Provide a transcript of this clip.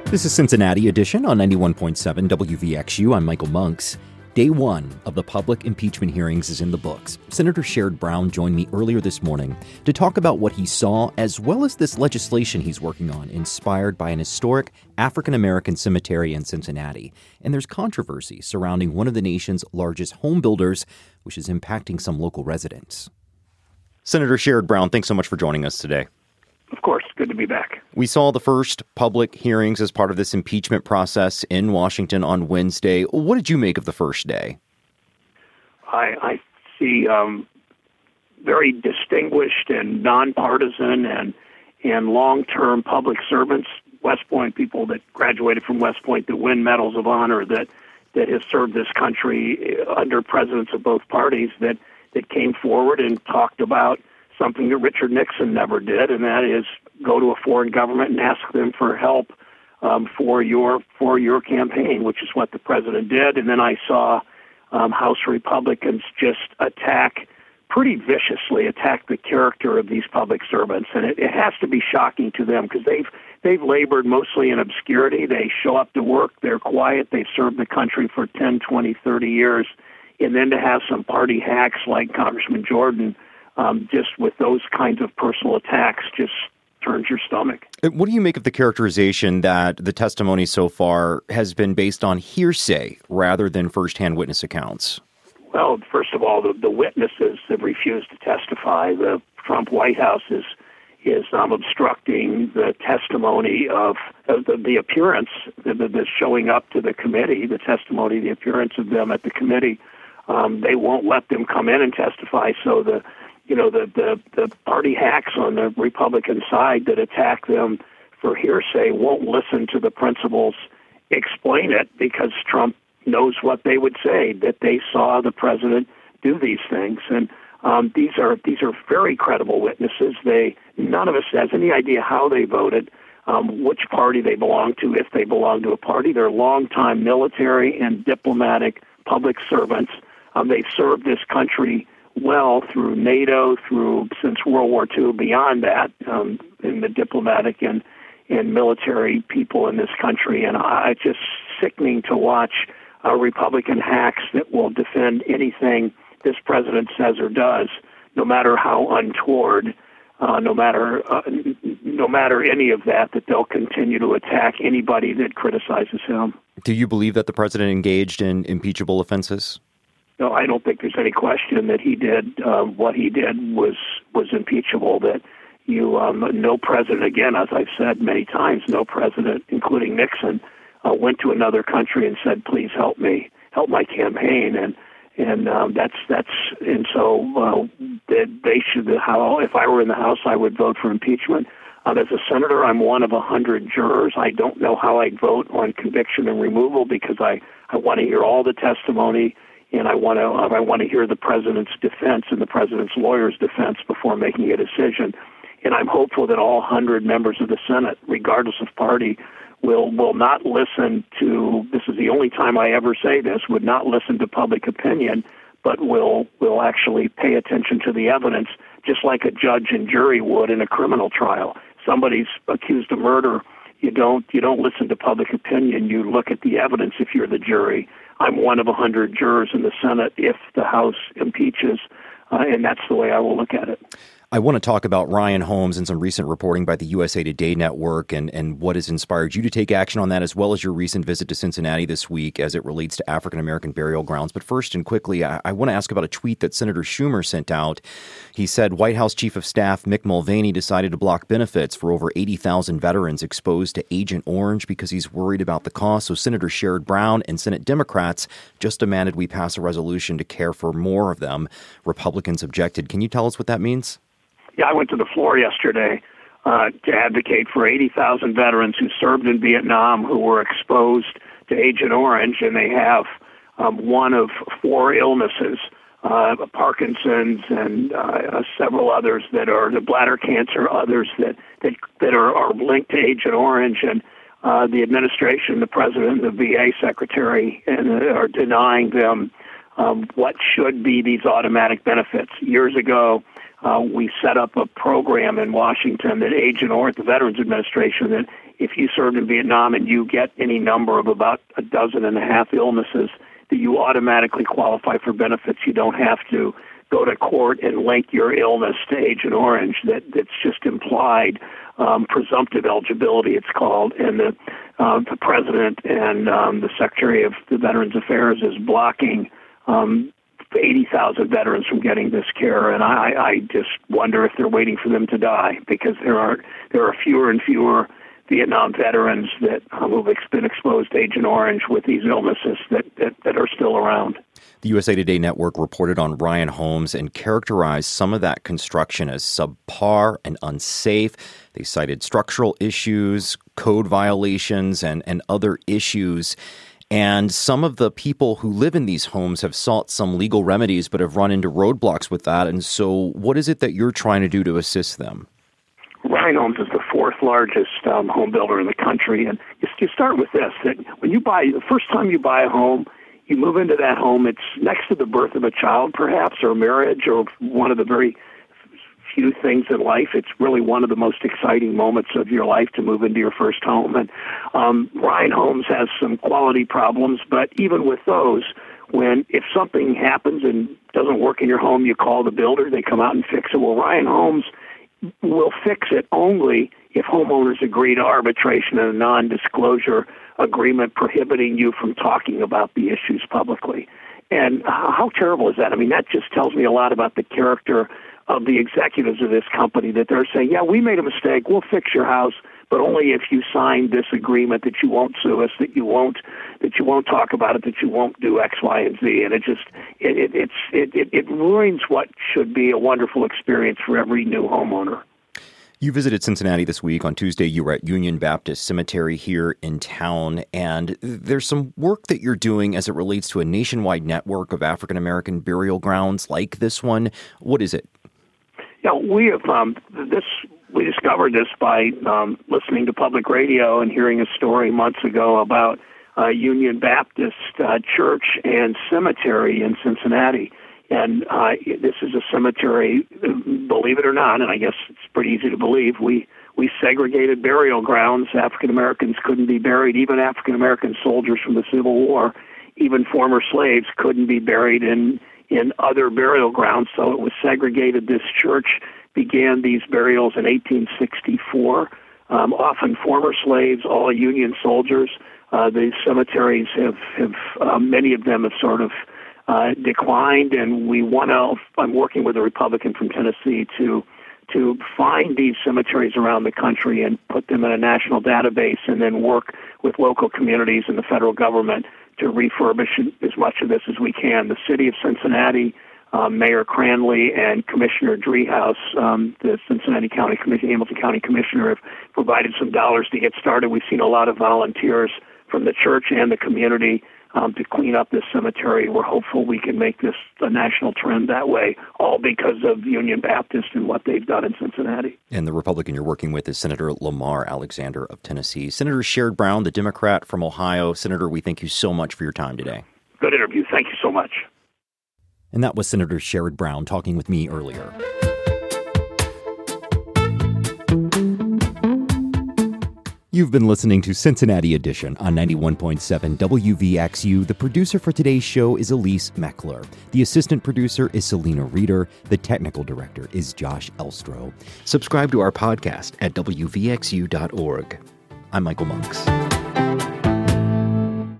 This is Cincinnati Edition on 91.7 WVXU. I'm Michael Monks. Day one of the public impeachment hearings is in the books. Senator Sherrod Brown joined me earlier this morning to talk about what he saw, as well as this legislation he's working on, inspired by an historic African-American cemetery in Cincinnati. And there's controversy surrounding one of the nation's largest home builders, which is impacting some local residents. Senator Sherrod Brown, thanks so much for joining us today. Of course, good to be back. We saw the first public hearings as part of this impeachment process in Washington on Wednesday. What did you make of the first day? I see very distinguished and nonpartisan and long-term public servants, West Point people that graduated from West Point that win medals of honor, that have served this country under presidents of both parties, that came forward and talked about something that Richard Nixon never did, and that is go to a foreign government and ask them for help for your campaign, which is what the president did. And then I saw House Republicans just pretty viciously attack the character of these public servants, and it has to be shocking to them because they've labored mostly in obscurity. They show up to work, they're quiet, they've served the country for 10, 20, 30 years, and then to have some party hacks like Congressman Jordan just with those kinds of personal attacks just turns your stomach. What do you make of the characterization that the testimony so far has been based on hearsay rather than firsthand witness accounts? Well, first of all, the witnesses have refused to testify. The Trump White House is obstructing the testimony of the appearance, the showing up to the committee, the testimony, the appearance of them at the committee. They won't let them come in and testify, so the party hacks on the Republican side that attack them for hearsay won't listen to the principals explain it because Trump knows what they would say, that they saw the president do these things. And these are very credible witnesses. None of us has any idea how they voted, which party they belong to, if they belong to a party. They're longtime military and diplomatic public servants. They've served this country well through NATO, since World War II, beyond that, in the diplomatic and military people in this country. And it's just sickening to watch Republican hacks that will defend anything this president says or does, no matter how untoward, no matter any of that they'll continue to attack anybody that criticizes him. Do you believe that the president engaged in impeachable offenses? No, I don't think there's any question that he did. What he did was impeachable. That no president, again, as I've said many times, no president, including Nixon, went to another country and said, "Please help me, help my campaign." So they should. If I were in the House, I would vote for impeachment. As a senator, I'm one of 100 jurors. I don't know how I'd vote on conviction and removal because I want to hear all the testimony. And I want to hear the president's defense and the president's lawyer's defense before making a decision. And I'm hopeful that all 100 members of the Senate, regardless of party, will not listen to, this is the only time I ever say this, would not listen to public opinion, but will actually pay attention to the evidence, just like a judge and jury would in a criminal trial. Somebody's accused of murder. You don't listen to public opinion. You look at the evidence if you're the jury. I'm one of 100 jurors in the Senate if the House impeaches, and that's the way I will look at it. I want to talk about Ryan Holmes and some recent reporting by the USA Today Network and what has inspired you to take action on that, as well as your recent visit to Cincinnati this week as it relates to African-American burial grounds. But first and quickly, I want to ask about a tweet that Senator Schumer sent out. He said White House Chief of Staff Mick Mulvaney decided to block benefits for over 80,000 veterans exposed to Agent Orange because he's worried about the cost. So Senator Sherrod Brown and Senate Democrats just demanded we pass a resolution to care for more of them. Republicans objected. Can you tell us what that means? Yeah, I went to the floor yesterday to advocate for 80,000 veterans who served in Vietnam who were exposed to Agent Orange, and they have one of four illnesses, Parkinson's and several others that are the bladder cancer, others that are linked to Agent Orange, and the administration, the president, the VA secretary, are denying them what should be these automatic benefits. Years ago, we set up a program in Washington that Agent Orange, the Veterans Administration, that if you served in Vietnam and you get any number of about 12.5 illnesses, that you automatically qualify for benefits. You don't have to go to court and link your illness to Agent Orange. That's just implied presumptive eligibility, it's called. And the president and the Secretary of the Veterans Affairs is blocking 80,000 veterans from getting this care, and I just wonder if they're waiting for them to die, because there are fewer and fewer Vietnam veterans that who've been exposed to Agent Orange with these illnesses that are still around. The USA Today Network reported on Ryan Holmes and characterized some of that construction as subpar and unsafe. They cited structural issues, code violations, and other issues. And some of the people who live in these homes have sought some legal remedies but have run into roadblocks with that. And so what is it that you're trying to do to assist them? Ryan Homes is the fourth largest home builder in the country. And you start with this, that when the first time you buy a home, you move into that home, it's next to the birth of a child, perhaps, or marriage, or one of the very few things in life. It's really one of the most exciting moments of your life to move into your first home. And Ryan Homes has some quality problems, but even with those, if something happens and doesn't work in your home, you call the builder, they come out and fix it. Well, Ryan Homes will fix it only if homeowners agree to arbitration and a non-disclosure agreement prohibiting you from talking about the issues publicly. And how terrible is that? I mean, that just tells me a lot about the character of the executives of this company, that they're saying, yeah, we made a mistake, we'll fix your house, but only if you sign this agreement that you won't sue us, that you won't talk about it, that you won't do X, Y, and Z. And it ruins what should be a wonderful experience for every new homeowner. You visited Cincinnati this week. On Tuesday, you were at Union Baptist Cemetery here in town, and there's some work that you're doing as it relates to a nationwide network of African-American burial grounds like this one. What is it? Yeah, we have we discovered this by listening to public radio and hearing a story months ago about Union Baptist Church and Cemetery in Cincinnati. And this is a cemetery, believe it or not, and I guess it's pretty easy to believe, we segregated burial grounds. African Americans couldn't be buried, even African American soldiers from the Civil War, even former slaves couldn't be buried in other burial grounds, so it was segregated. This church began these burials in 1864, often former slaves, all Union soldiers. These cemeteries have many of them have sort of declined, and I'm working with a Republican from Tennessee to find these cemeteries around the country and put them in a national database, and then work with local communities and the federal government to refurbish as much of this as we can. The city of Cincinnati, Mayor Cranley and Commissioner Driehaus, the Cincinnati County Commission, Hamilton County Commissioner, have provided some dollars to get started. We've seen a lot of volunteers from the church and the community to clean up this cemetery. We're hopeful we can make this a national trend that way, all because of Union Baptist and what they've done in Cincinnati. And the Republican you're working with is Senator Lamar Alexander of Tennessee. Senator Sherrod Brown, the Democrat from Ohio. Senator, we thank you so much for your time today. Good interview. Thank you so much. And that was Senator Sherrod Brown talking with me earlier. You've been listening to Cincinnati Edition on 91.7 WVXU. The producer for today's show is Elise Meckler. The assistant producer is Selena Reeder. The technical director is Josh Elstro. Subscribe to our podcast at WVXU.org. I'm Michael Monks.